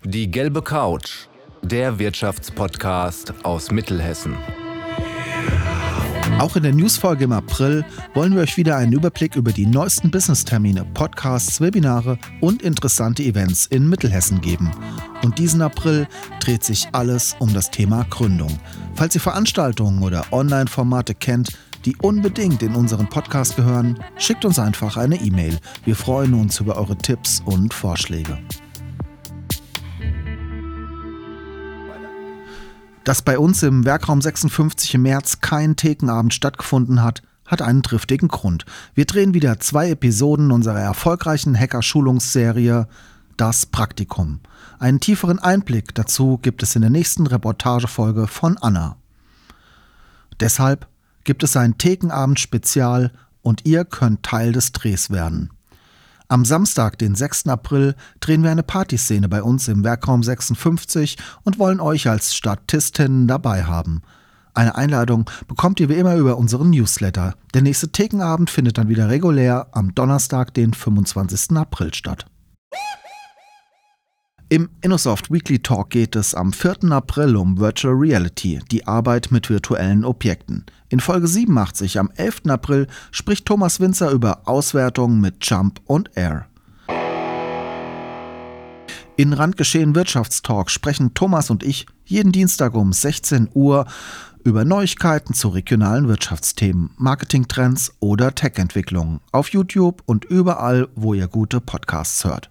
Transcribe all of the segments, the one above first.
Die gelbe Couch, der Wirtschaftspodcast aus Mittelhessen. Auch in der Newsfolge im April wollen wir euch wieder einen Überblick über die neuesten Business-Termine, Podcasts, Webinare und interessante Events in Mittelhessen geben. Und diesen April dreht sich alles um das Thema Gründung. Falls ihr Veranstaltungen oder Online-Formate kennt, die unbedingt in unseren Podcast gehören, schickt uns einfach eine E-Mail. Wir freuen uns über eure Tipps und Vorschläge. Dass bei uns im Werkraum 56 im März kein Thekenabend stattgefunden hat, hat einen triftigen Grund. Wir drehen wieder 2 Episoden unserer erfolgreichen Hacker-Schulungsserie Das Praktikum. Einen tieferen Einblick dazu gibt es in der nächsten Reportagefolge von Anna. Deshalb gibt es ein Thekenabend-Spezial und ihr könnt Teil des Drehs werden. Am Samstag, den 6. April, drehen wir eine Partyszene bei uns im Werkraum 56 und wollen euch als Statistinnen dabei haben. Eine Einladung bekommt ihr wie immer über unseren Newsletter. Der nächste Thekenabend findet dann wieder regulär am Donnerstag, den 25. April statt. Im InnoSoft Weekly Talk geht es am 4. April um Virtual Reality, die Arbeit mit virtuellen Objekten. In Folge 87 am 11. April spricht Thomas Winzer über Auswertungen mit Jump und Air. In Randgeschehen Wirtschaftstalk sprechen Thomas und ich jeden Dienstag um 16 Uhr über Neuigkeiten zu regionalen Wirtschaftsthemen, Marketingtrends oder Tech-Entwicklungen auf YouTube und überall, wo ihr gute Podcasts hört.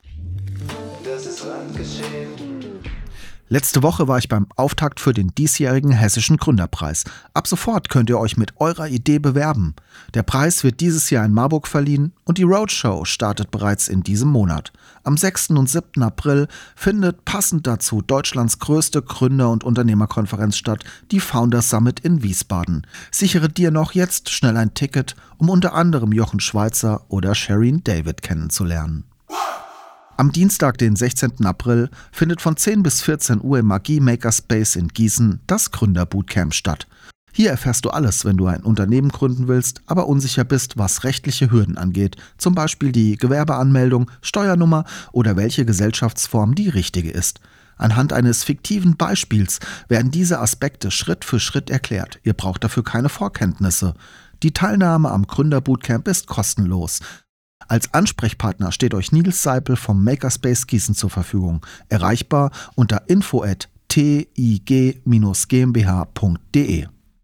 Letzte Woche war ich beim Auftakt für den diesjährigen Hessischen Gründerpreis. Ab sofort könnt ihr euch mit eurer Idee bewerben. Der Preis wird dieses Jahr in Marburg verliehen und die Roadshow startet bereits in diesem Monat. Am 6. und 7. April findet passend dazu Deutschlands größte Gründer- und Unternehmerkonferenz statt, die Founders Summit in Wiesbaden. Sichere dir noch jetzt schnell ein Ticket, um unter anderem Jochen Schweizer oder Shereen David kennenzulernen. Am Dienstag, den 16. April, findet von 10 bis 14 Uhr im Magie Makerspace in Gießen das Gründerbootcamp statt. Hier erfährst du alles, wenn du ein Unternehmen gründen willst, aber unsicher bist, was rechtliche Hürden angeht, zum Beispiel die Gewerbeanmeldung, Steuernummer oder welche Gesellschaftsform die richtige ist. Anhand eines fiktiven Beispiels werden diese Aspekte Schritt für Schritt erklärt. Ihr braucht dafür keine Vorkenntnisse. Die Teilnahme am Gründerbootcamp ist kostenlos. Als Ansprechpartner steht euch Nils Seipel vom Makerspace Gießen zur Verfügung. Erreichbar unter info@tig-gmbh.de.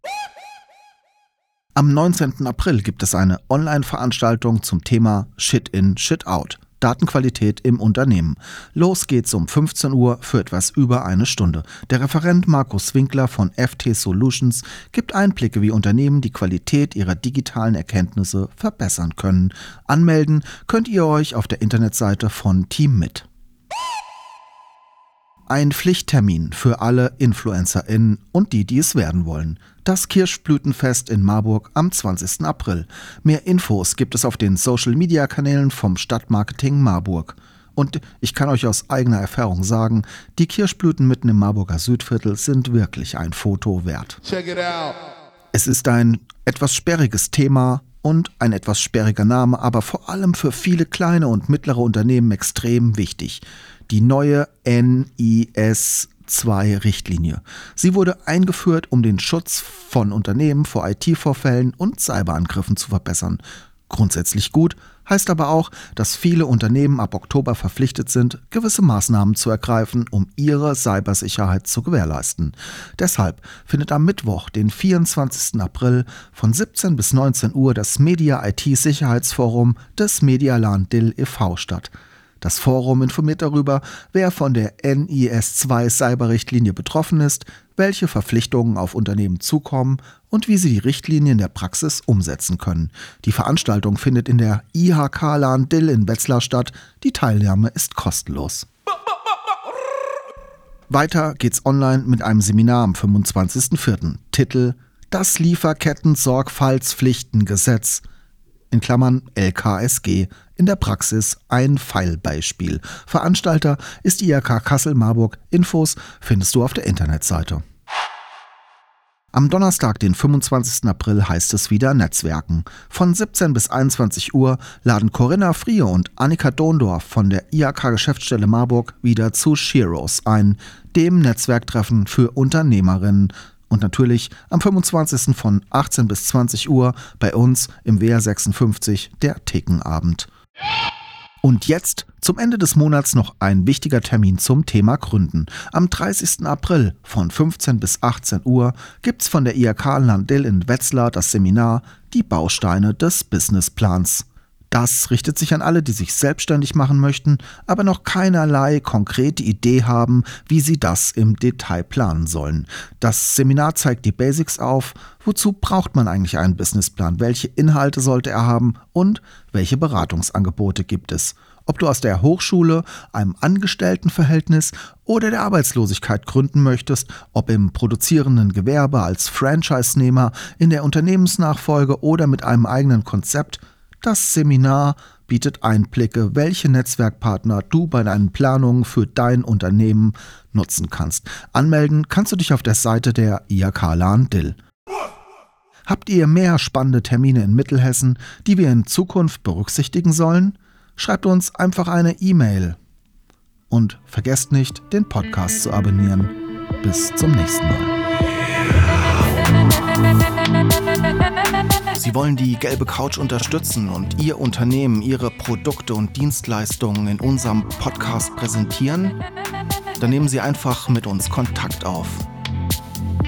Am 19. April gibt es eine Online-Veranstaltung zum Thema Shit in, Shit out. Datenqualität im Unternehmen. Los geht's um 15 Uhr für etwas über eine Stunde. Der Referent Markus Winkler von FT Solutions gibt Einblicke, wie Unternehmen die Qualität ihrer digitalen Erkenntnisse verbessern können. Anmelden könnt ihr euch auf der Internetseite von Team Mit. Ein Pflichttermin für alle InfluencerInnen und die es werden wollen. Das Kirschblütenfest in Marburg am 20. April. Mehr Infos gibt es auf den Social-Media-Kanälen vom Stadtmarketing Marburg. Und ich kann euch aus eigener Erfahrung sagen, die Kirschblüten mitten im Marburger Südviertel sind wirklich ein Foto wert. Check it out. Es ist ein etwas sperriges Thema und ein etwas sperriger Name, aber vor allem für viele kleine und mittlere Unternehmen extrem wichtig. Die neue NIS-2-Richtlinie. Sie wurde eingeführt, um den Schutz von Unternehmen vor IT-Vorfällen und Cyberangriffen zu verbessern. Grundsätzlich gut, heißt aber auch, dass viele Unternehmen ab Oktober verpflichtet sind, gewisse Maßnahmen zu ergreifen, um ihre Cybersicherheit zu gewährleisten. Deshalb findet am Mittwoch, den 24. April von 17 bis 19 Uhr das Media IT-Sicherheitsforum des Medialan Dill e.V. statt. Das Forum informiert darüber, wer von der NIS-2-Cyber-Richtlinie betroffen ist, welche Verpflichtungen auf Unternehmen zukommen und wie sie die Richtlinie in der Praxis umsetzen können. Die Veranstaltung findet in der IHK-Lan Dill in Wetzlar statt. Die Teilnahme ist kostenlos. Weiter geht's online mit einem Seminar am 25.04. Titel: Das Lieferketten-Sorgfaltspflichtengesetz in Klammern LKSG, in der Praxis ein Fallbeispiel. Veranstalter ist die IHK Kassel-Marburg. Infos findest du auf der Internetseite. Am Donnerstag, den 25. April, heißt es wieder Netzwerken. Von 17 bis 21 Uhr laden Corinna Frie und Annika Dondorf von der IHK-Geschäftsstelle Marburg wieder zu Sheroes ein, dem Netzwerktreffen für Unternehmerinnen. Und natürlich am 25. von 18 bis 20 Uhr bei uns im WR 56 der Thekenabend. Und jetzt zum Ende des Monats noch ein wichtiger Termin zum Thema Gründen. Am 30. April von 15 bis 18 Uhr gibt's von der IHK Landil in Wetzlar das Seminar Die Bausteine des Businessplans. Das richtet sich an alle, die sich selbstständig machen möchten, aber noch keinerlei konkrete Idee haben, wie sie das im Detail planen sollen. Das Seminar zeigt die Basics auf, wozu braucht man eigentlich einen Businessplan, welche Inhalte sollte er haben und welche Beratungsangebote gibt es. Ob du aus der Hochschule, einem Angestelltenverhältnis oder der Arbeitslosigkeit gründen möchtest, ob im produzierenden Gewerbe, als Franchise-Nehmer, in der Unternehmensnachfolge oder mit einem eigenen Konzept, das Seminar bietet Einblicke, welche Netzwerkpartner du bei deinen Planungen für dein Unternehmen nutzen kannst. Anmelden kannst du dich auf der Seite der IHK Landil. Habt ihr mehr spannende Termine in Mittelhessen, die wir in Zukunft berücksichtigen sollen? Schreibt uns einfach eine E-Mail. Und vergesst nicht, den Podcast zu abonnieren. Bis zum nächsten Mal. Sie wollen die gelbe Couch unterstützen und Ihr Unternehmen, Ihre Produkte und Dienstleistungen in unserem Podcast präsentieren? Dann nehmen Sie einfach mit uns Kontakt auf.